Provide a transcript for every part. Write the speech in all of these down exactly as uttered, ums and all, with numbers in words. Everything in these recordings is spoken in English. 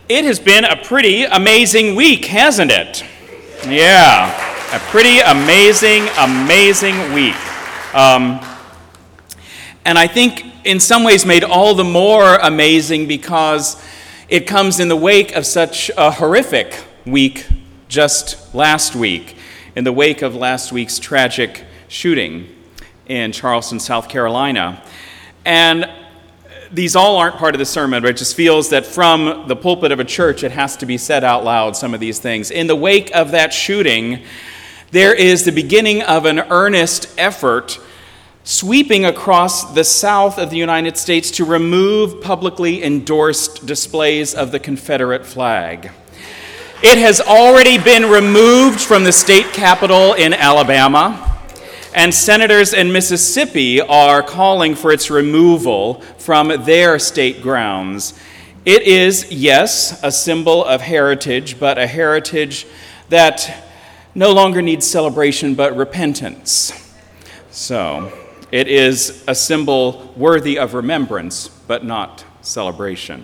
It has been a pretty amazing week, hasn't it? Yeah, a pretty amazing, amazing week. Um, and I think in some ways made all the more amazing because it comes in the wake of such a horrific week just last week, in the wake of last week's tragic shooting in Charleston, South Carolina. And these all aren't part of the sermon, but it just feels that from the pulpit of a church, it has to be said out loud, some of these things. In the wake of that shooting, there is the beginning of an earnest effort sweeping across the south of the United States to remove publicly endorsed displays of the Confederate flag. It has already been removed from the state capitol in Alabama. And senators in Mississippi are calling for its removal from their state grounds. It is, yes, a symbol of heritage, but a heritage that no longer needs celebration but repentance. So, it is a symbol worthy of remembrance, but not celebration.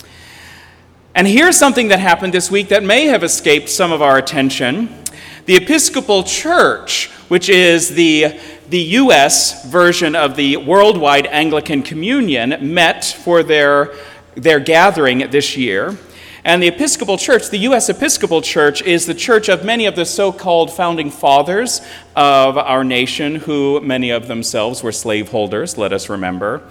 And here's something that happened this week that may have escaped some of our attention. The Episcopal Church, which is the, the U S version of the Worldwide Anglican Communion, met for their, their gathering this year. And the Episcopal Church, the U S Episcopal Church, is the church of many of the so-called founding fathers of our nation, who many of themselves were slaveholders, let us remember.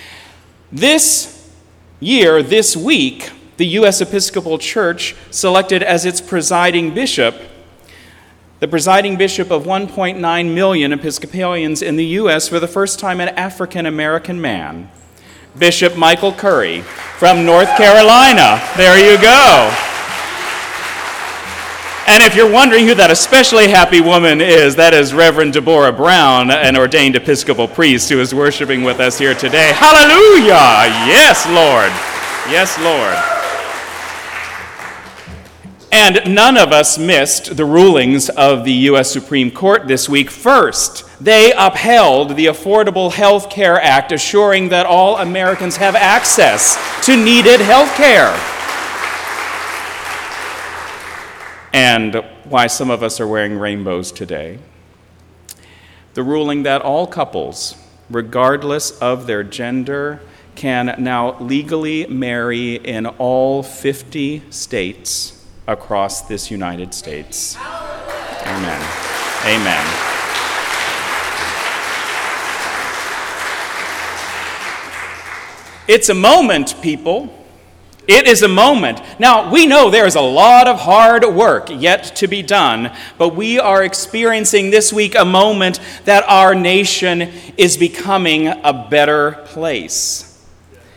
This year, this week, the U S Episcopal Church selected as its presiding bishop the presiding bishop of one point nine million Episcopalians in the U S for the first time, an African-American man, Bishop Michael Curry from North Carolina. There you go. And if you're wondering who that especially happy woman is, that is Reverend Deborah Brown, an ordained Episcopal priest who is worshiping with us here today. Hallelujah! Yes, Lord. Yes, Lord. And none of us missed the rulings of the U S Supreme Court this week. First, they upheld the Affordable Health Care Act, assuring that all Americans have access to needed health care. And why some of us are wearing rainbows today. The ruling that all couples, regardless of their gender, can now legally marry in all fifty states across this United States. Amen. Amen. It's a moment, people. It is a moment. Now, we know there is a lot of hard work yet to be done, but we are experiencing this week a moment that our nation is becoming a better place.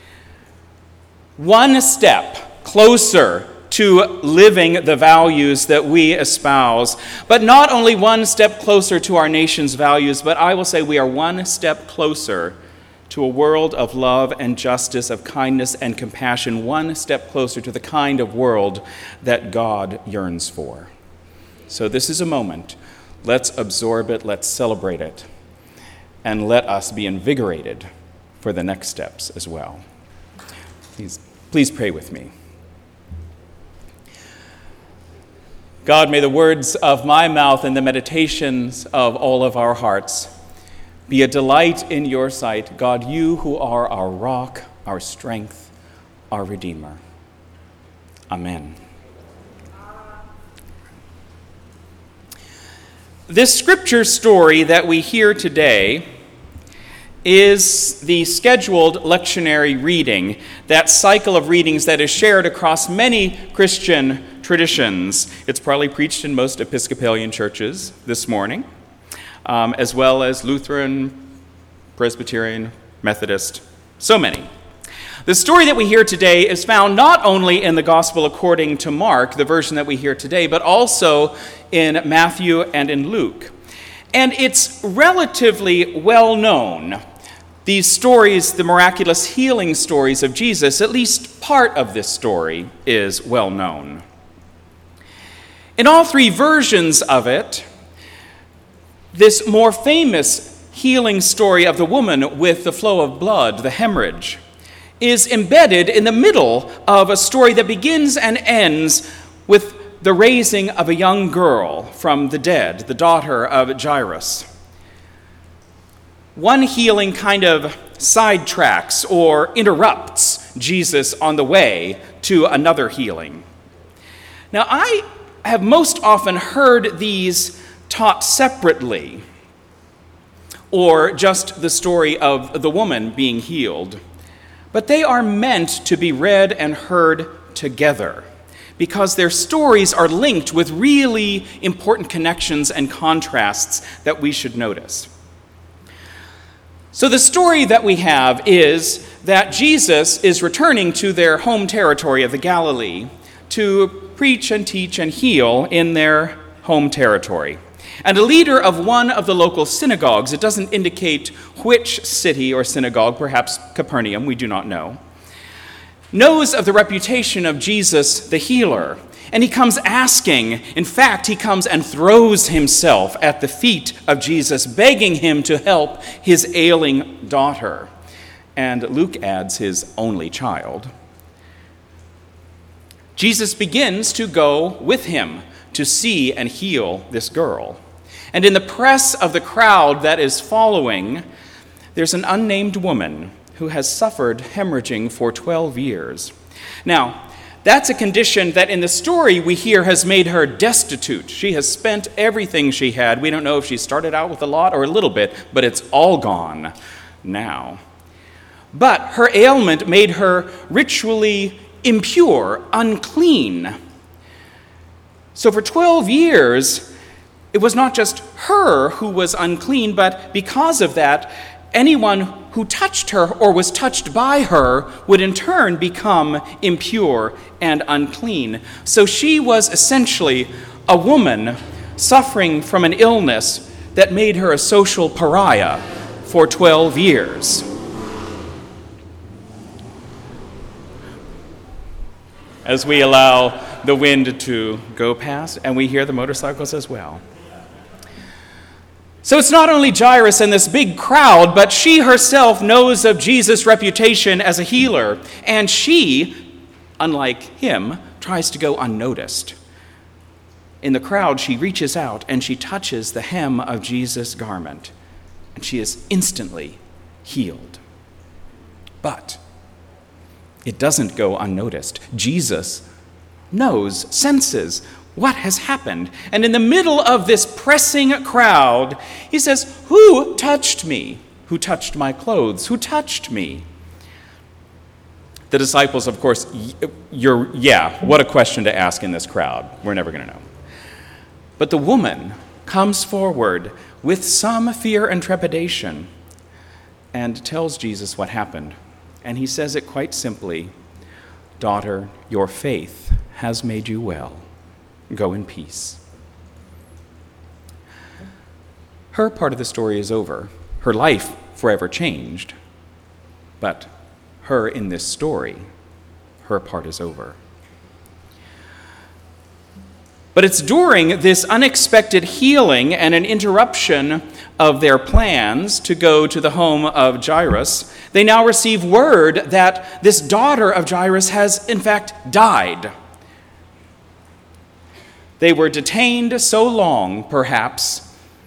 One step closer to living the values that we espouse, but not only one step closer to our nation's values, but I will say we are one step closer to a world of love and justice, of kindness and compassion, one step closer to the kind of world that God yearns for. So this is a moment. Let's absorb it, let's celebrate it, and let us be invigorated for the next steps as well. Please, please pray with me. God, may the words of my mouth and the meditations of all of our hearts be a delight in your sight, God, you who are our rock, our strength, our Redeemer. Amen. This scripture story that we hear today is the scheduled lectionary reading, that cycle of readings that is shared across many Christian traditions. It's probably preached in most Episcopalian churches this morning, um, as well as Lutheran, Presbyterian, Methodist, so many. The story that we hear today is found not only in the Gospel according to Mark, the version that we hear today, but also in Matthew and in Luke. And it's relatively well known. These stories, the miraculous healing stories of Jesus, at least part of this story is well known. In all three versions of it, this more famous healing story of the woman with the flow of blood, the hemorrhage, is embedded in the middle of a story that begins and ends with the raising of a young girl from the dead, the daughter of Jairus. One healing kind of sidetracks or interrupts Jesus on the way to another healing. Now, I have most often heard these taught separately, or just the story of the woman being healed, but they are meant to be read and heard together, because their stories are linked with really important connections and contrasts that we should notice. So the story that we have is that Jesus is returning to their home territory of the Galilee to preach and teach and heal in their home territory. And a leader of one of the local synagogues, it doesn't indicate which city or synagogue, perhaps Capernaum, we do not know, knows of the reputation of Jesus the healer. And he comes asking, in fact, he comes and throws himself at the feet of Jesus, begging him to help his ailing daughter. And Luke adds his only child. Jesus begins to go with him to see and heal this girl. And in the press of the crowd that is following, there's an unnamed woman who has suffered hemorrhaging for twelve years. Now, that's a condition that in the story we hear has made her destitute. She has spent everything she had. We don't know if she started out with a lot or a little bit, but it's all gone now. But her ailment made her ritually impure, unclean. So for twelve years, it was not just her who was unclean, but because of that, anyone who touched her or was touched by her would in turn become impure and unclean. So she was essentially a woman suffering from an illness that made her a social pariah for twelve years. As we allow the wind to go past, and we hear the motorcycles as well. So it's not only Jairus and this big crowd, but she herself knows of Jesus' reputation as a healer, and she, unlike him, tries to go unnoticed. In the crowd, she reaches out and she touches the hem of Jesus' garment, and she is instantly healed. But it doesn't go unnoticed. Jesus knows, senses what has happened. And in the middle of this pressing crowd, he says, "Who touched me? Who touched my clothes? Who touched me?" The disciples, of course, you're, yeah, what a question to ask in this crowd. We're never going to know. But the woman comes forward with some fear and trepidation and tells Jesus what happened. And he says it quite simply, "Daughter, your faith has made you well. Go in peace." Her part of the story is over. Her life forever changed. But her in this story, her part is over. But it's during this unexpected healing and an interruption of their plans to go to the home of Jairus, they now receive word that this daughter of Jairus has in fact died. They were detained so long, perhaps,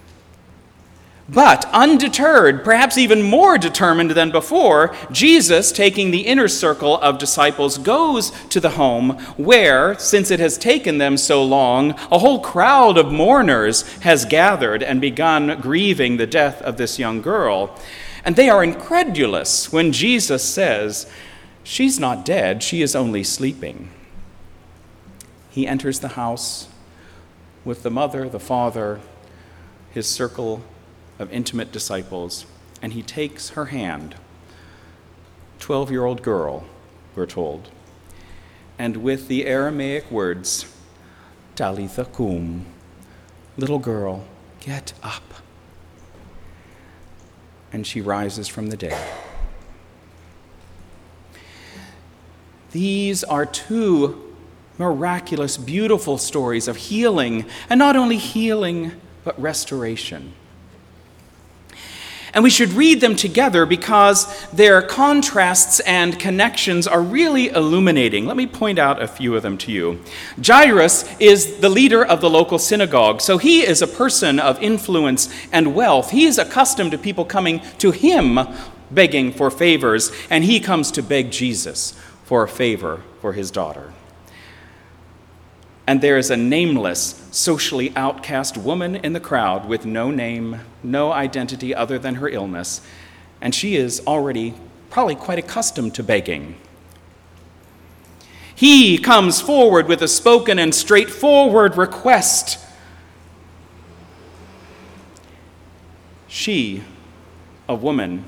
but undeterred, perhaps even more determined than before, Jesus, taking the inner circle of disciples, goes to the home where, since it has taken them so long, a whole crowd of mourners has gathered and begun grieving the death of this young girl. And they are incredulous when Jesus says, "She's not dead, she is only sleeping." He enters the house with the mother, the father, his circle of intimate disciples, and he takes her hand, twelve-year-old girl, we're told, and with the Aramaic words, Talitha kum, little girl, get up. And she rises from the dead. These are two miraculous, beautiful stories of healing, and not only healing, but restoration. And we should read them together because their contrasts and connections are really illuminating. Let me point out a few of them to you. Jairus is the leader of the local synagogue, so he is a person of influence and wealth. He is accustomed to people coming to him begging for favors, and he comes to beg Jesus for a favor for his daughter. And there is a nameless, socially outcast woman in the crowd with no name, no identity other than her illness, and she is already probably quite accustomed to begging. He comes forward with a spoken and straightforward request. She, a woman,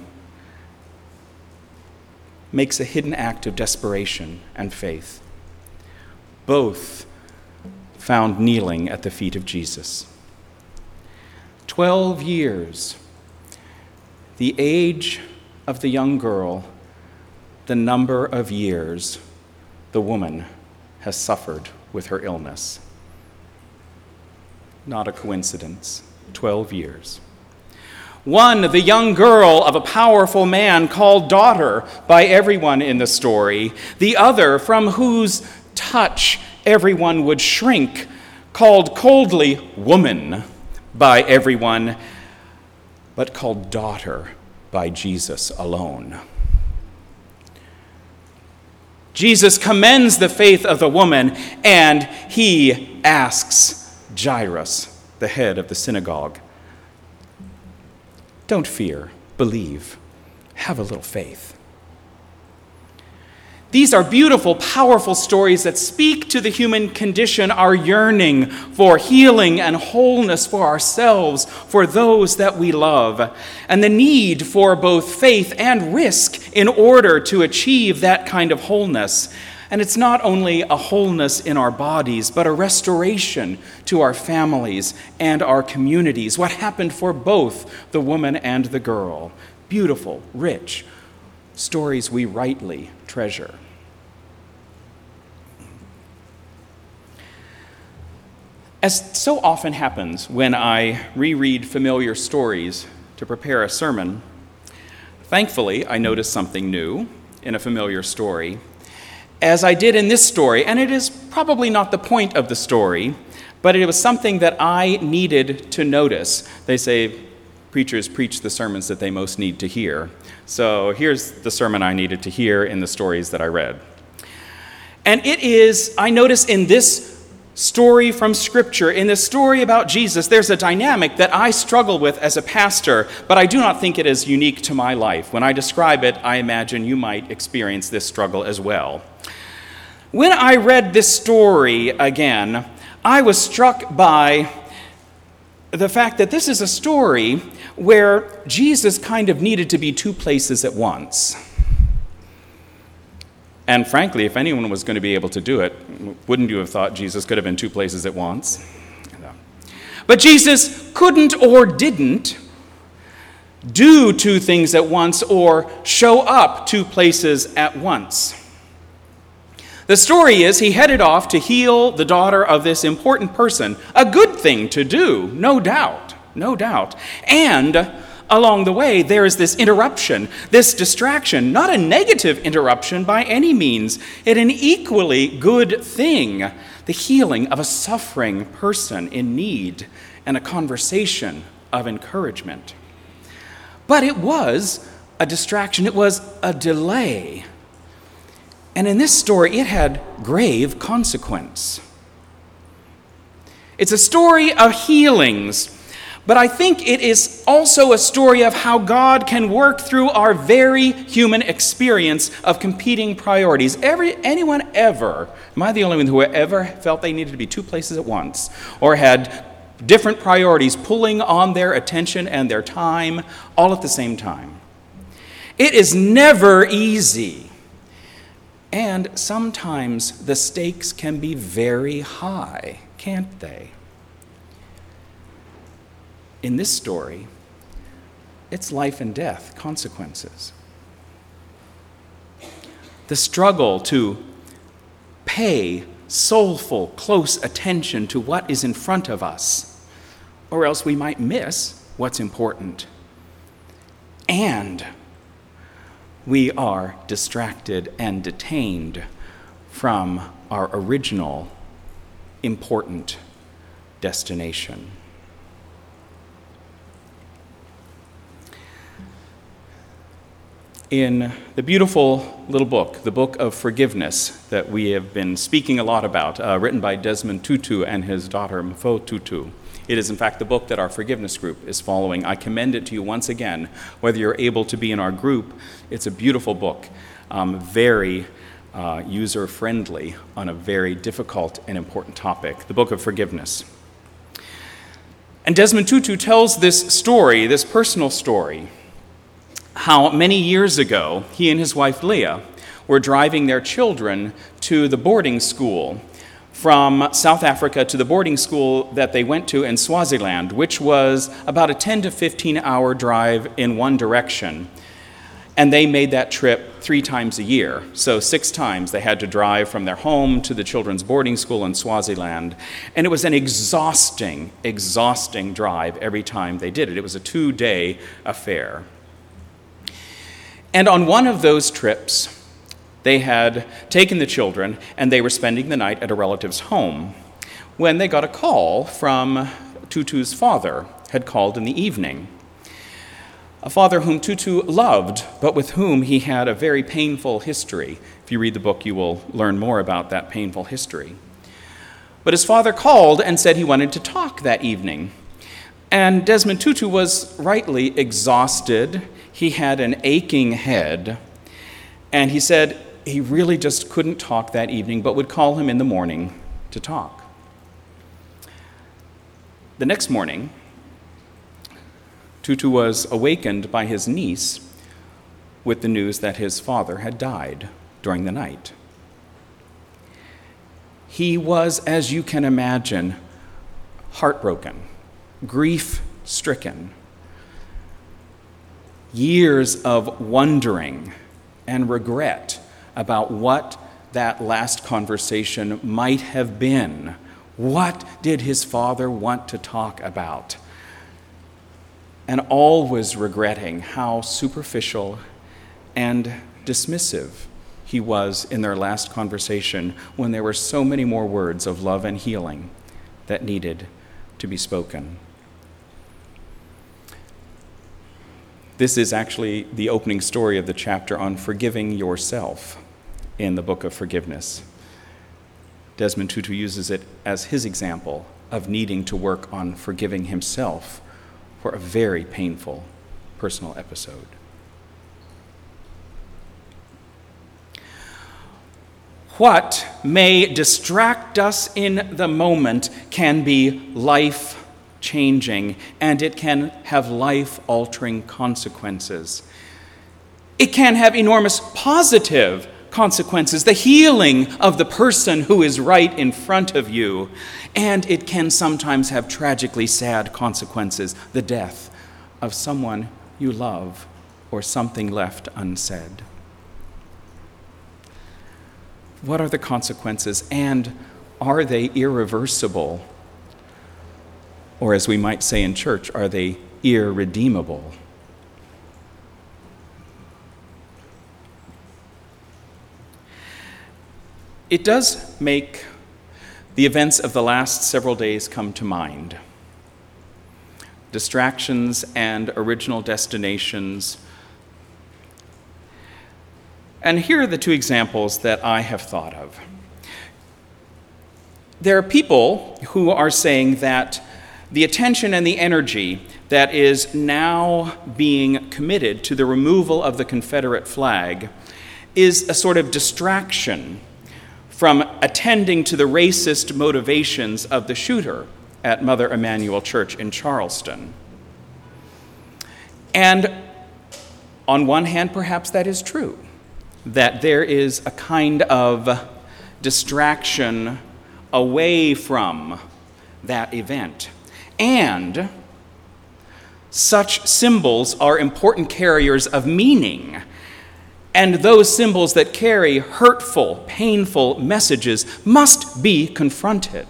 makes a hidden act of desperation and faith. Both found kneeling at the feet of Jesus. Twelve years, the age of the young girl, the number of years the woman has suffered with her illness. Not a coincidence. Twelve years. One, the young girl of a powerful man called daughter by everyone in the story. The other, from whose touch everyone would shrink, called coldly woman by everyone, but called daughter by Jesus alone. Jesus commends the faith of the woman, and he asks Jairus, the head of the synagogue, "Don't fear, believe, have a little faith." These are beautiful, powerful stories that speak to the human condition, our yearning for healing and wholeness for ourselves, for those that we love, and the need for both faith and risk in order to achieve that kind of wholeness. And it's not only a wholeness in our bodies, but a restoration to our families and our communities. What happened for both the woman and the girl? Beautiful, rich stories we rightly treasure. As so often happens when I reread familiar stories to prepare a sermon, thankfully I notice something new in a familiar story, as I did in this story, and it is probably not the point of the story, but it was something that I needed to notice. They say preachers preach the sermons that they most need to hear. So here's the sermon I needed to hear in the stories that I read. And it is, I notice in this story from Scripture, in this story about Jesus, there's a dynamic that I struggle with as a pastor, but I do not think it is unique to my life. When I describe it, I imagine you might experience this struggle as well. When I read this story again, I was struck by the fact that this is a story where Jesus kind of needed to be two places at once. And frankly, if anyone was going to be able to do it, wouldn't you have thought Jesus could have been two places at once? But Jesus couldn't or didn't do two things at once or show up two places at once. The story is he headed off to heal the daughter of this important person, a good thing to do, no doubt, no doubt. And along the way, there is this interruption, this distraction, not a negative interruption by any means, yet an equally good thing, the healing of a suffering person in need and a conversation of encouragement. But it was a distraction, it was a delay. And in this story, it had grave consequence. It's a story of healings, but I think it is also a story of how God can work through our very human experience of competing priorities. Every, anyone ever, am I the only one who ever felt they needed to be two places at once or had different priorities pulling on their attention and their time all at the same time? It is never easy. And sometimes the stakes can be very high, can't they? In this story, it's life and death consequences. The struggle to pay soulful, close attention to what is in front of us, or else we might miss what's important. and we are distracted and detained from our original important destination. In the beautiful little book, the Book of Forgiveness, that we have been speaking a lot about, uh, written by Desmond Tutu and his daughter Mpho Tutu. It is, in fact, the book that our forgiveness group is following. I commend it to you once again, whether you're able to be in our group. It's a beautiful book, um, very uh, user-friendly on a very difficult and important topic, the Book of Forgiveness. And Desmond Tutu tells this story, this personal story, how many years ago he and his wife Leah were driving their children to the boarding school from South Africa to the boarding school that they went to in Swaziland, which was about a ten to fifteen hour drive in one direction. And they made that trip three times a year. So six times they had to drive from their home to the children's boarding school in Swaziland. And it was an exhausting, exhausting drive every time they did it. It was a two-day affair. And on one of those trips, they had taken the children and they were spending the night at a relative's home when they got a call from Tutu's father, had called in the evening. A father whom Tutu loved, but with whom he had a very painful history. If you read the book, you will learn more about that painful history. But his father called and said he wanted to talk that evening. And Desmond Tutu was rightly exhausted. He had an aching head, and he said he really just couldn't talk that evening, but would call him in the morning to talk. The next morning, Tutu was awakened by his niece with the news that his father had died during the night. He was, as you can imagine, heartbroken, grief-stricken. Years of wondering and regret about what that last conversation might have been. What did his father want to talk about? And always regretting how superficial and dismissive he was in their last conversation when there were so many more words of love and healing that needed to be spoken. This is actually the opening story of the chapter on forgiving yourself in the Book of Forgiveness. Desmond Tutu uses it as his example of needing to work on forgiving himself for a very painful personal episode. What may distract us in the moment can be life-changing, and it can have life-altering consequences. It can have enormous positive consequences, the healing of the person who is right in front of you, and it can sometimes have tragically sad consequences, the death of someone you love or something left unsaid. What are the consequences, and are they irreversible? Or as we might say in church, are they irredeemable? It does make the events of the last several days come to mind. Distractions and original destinations. And here are the two examples that I have thought of. There are people who are saying that the attention and the energy that is now being committed to the removal of the Confederate flag is a sort of distraction from attending to the racist motivations of the shooter at Mother Emanuel Church in Charleston. And on one hand, perhaps that is true, that there is a kind of distraction away from that event. And such symbols are important carriers of meaning. And those symbols that carry hurtful, painful messages must be confronted.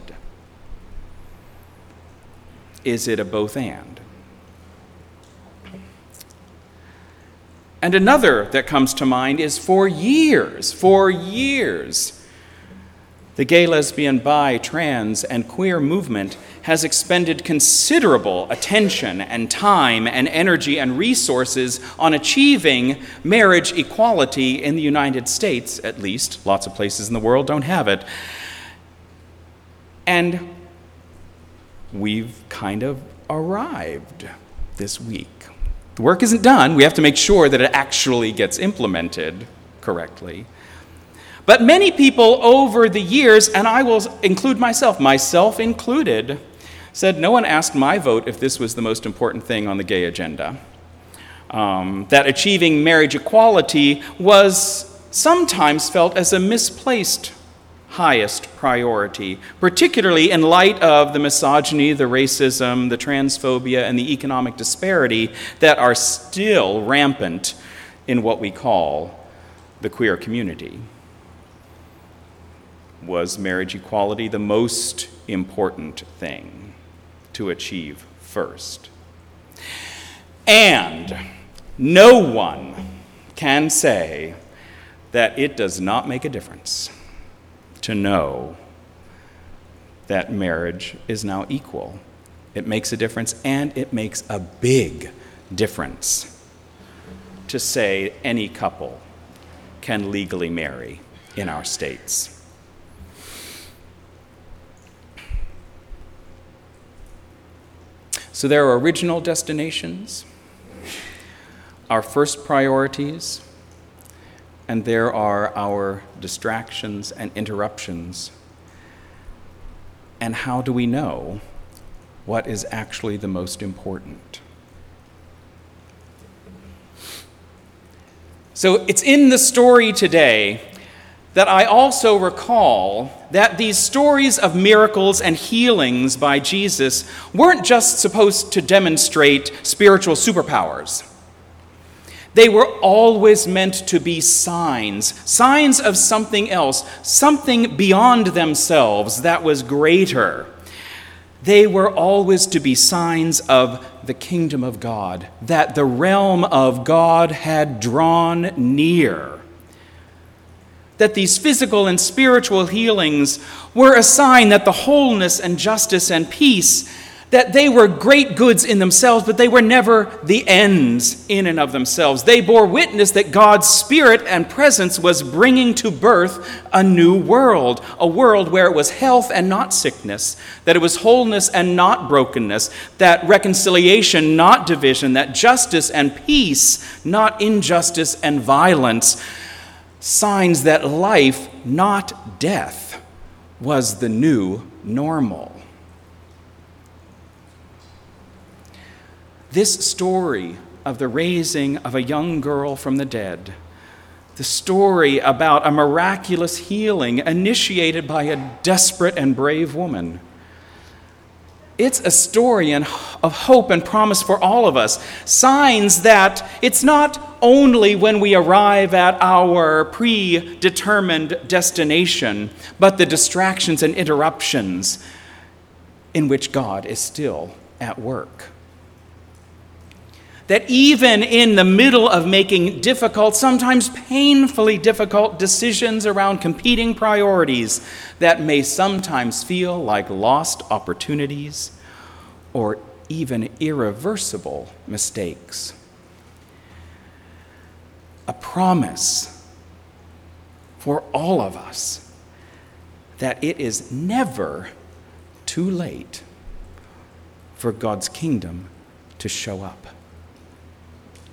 Is it a both and? And another that comes to mind is for years, for years, the gay, lesbian, bi, trans, and queer movement has expended considerable attention and time and energy and resources on achieving marriage equality in the United States, at least. Lots of places in the world don't have it. And we've kind of arrived this week. The work isn't done. We have to make sure that it actually gets implemented correctly. But many people over the years, and I will include myself, myself included, said no one asked my vote if this was the most important thing on the gay agenda. Um, that achieving marriage equality was sometimes felt as a misplaced highest priority, particularly in light of the misogyny, the racism, the transphobia, and the economic disparity that are still rampant in what we call the queer community. Was marriage equality the most important thing to achieve first? And no one can say that it does not make a difference to know that marriage is now equal. It makes a difference, and it makes a big difference to say any couple can legally marry in our states. So there are original destinations, our first priorities, and there are our distractions and interruptions. And how do we know what is actually the most important? So it's in the story today that I also recall that these stories of miracles and healings by Jesus weren't just supposed to demonstrate spiritual superpowers. They were always meant to be signs, signs of something else, something beyond themselves that was greater. They were always to be signs of the kingdom of God, that the realm of God had drawn near. That these physical and spiritual healings were a sign that the wholeness and justice and peace, that they were great goods in themselves, but they were never the ends in and of themselves. They bore witness that God's Spirit and presence was bringing to birth a new world, a world where it was health and not sickness, that it was wholeness and not brokenness, that reconciliation, not division, that justice and peace, not injustice and violence. Signs that life, not death, was the new normal. This story of the raising of a young girl from the dead, the story about a miraculous healing initiated by a desperate and brave woman, it's a story of hope and promise for all of us. Signs that it's not only when we arrive at our predetermined destination, but the distractions and interruptions in which God is still at work. That even in the middle of making difficult, sometimes painfully difficult decisions around competing priorities that may sometimes feel like lost opportunities or even irreversible mistakes, a promise for all of us that it is never too late for God's kingdom to show up.